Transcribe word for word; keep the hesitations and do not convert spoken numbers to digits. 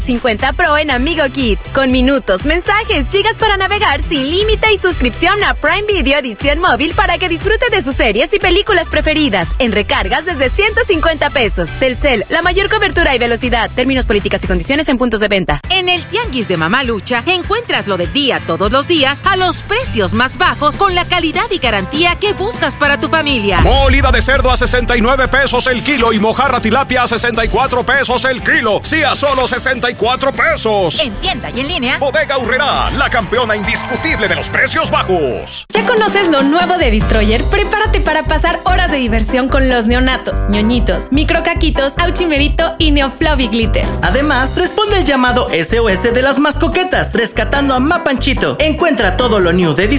cincuenta Pro en Amigo Kit, con minutos, mensajes, gigas para navegar sin límite y suscripción a Prime Video edición móvil para que disfrute de sus series y películas preferidas, en recargas desde ciento cincuenta pesos. Telcel, la mayor cobertura y velocidad. Términos, políticas y condiciones en puntos de venta. En el Tianguis de Mamalucha encuentras lo del día todos los días a los precios más bajos con la calidad y garantía que buscas para tu familia. Molida de cerdo a sesenta y nueve pesos el kilo y mojarra tilapia a sesenta y cuatro pesos el kilo. Sí, a solo sesenta y cuatro pesos. En tienda y en línea. Bodega Aurrerá, la campeona indiscutible de los precios bajos. ¿Ya conoces lo nuevo de Destroyer? Prepárate para pasar horas de diversión con los neonatos, ñoñitos, microcaquitos, auchimerito y neofluffy glitters. Además, responde el llamado S O S de las más coquetas, rescatando a Mapanchito. Encuentra todo lo new de